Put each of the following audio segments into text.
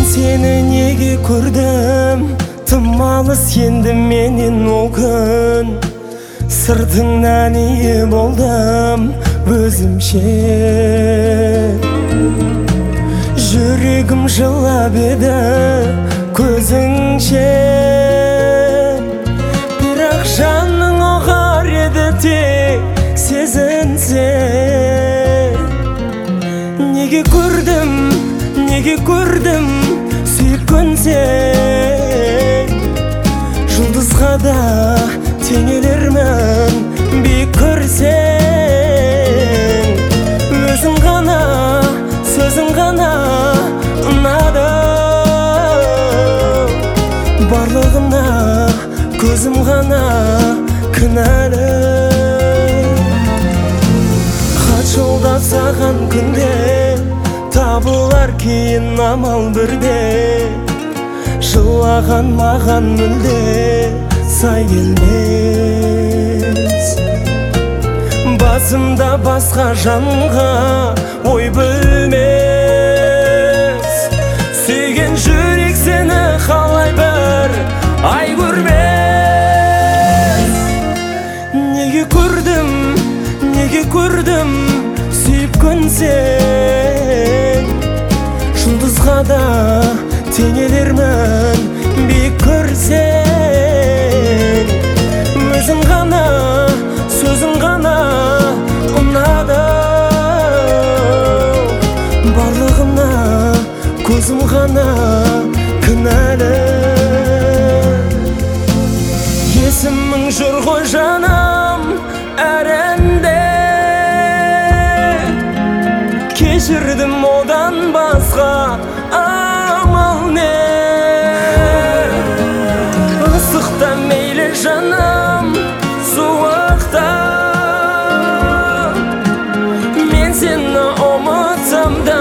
Seni неге көрдім, тым алыс енді менен ол күн. Сыртыңнан ие болдым өзімше. Жүрегім жылап еді көзіңше. Бірақ жаның оғар еді тек сезінсе. Неге көрдім сүйіп көнсең. Жұлдызға да теңелермін биік көрсең. Өзің ғана, сөзің ғана ұнады. Барлығына көзім ғана кінәлі. Хат жолдасаған күнде табылар кейін амал бірде. Жылаған маған мүлде сай келмес. Басымда басқа жанға ой бөлмес. Сүйген жүрек сені қалай бір ай көрмес. Неге көрдім сүйіп көнсең. Жұлдызға да теңелермін биік көрсең. Өзің ғана, сөзің ғана ұнады. Барлығына көзім ғана кінәлі. Есімің жүр ғой жаным әр әнде. Кешірдім одан басқа амал не. Ысықта мейлі жаным суықта. Мен сені ұмытсам да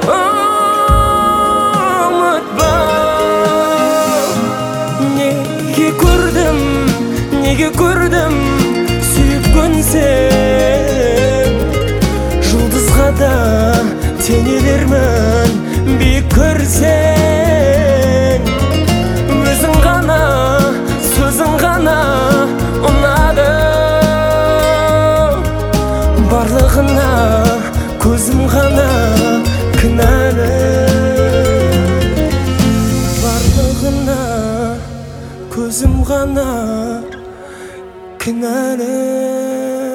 ұмытпа. Неге көрдім сүйіп көнсең. Жұлдызға да теңелермін биік көрсең. Өзің ғана, сөзің ғана ұнады. Барлығына көзім ғана кінәлі. Барлығына көзім ғана кінәлі.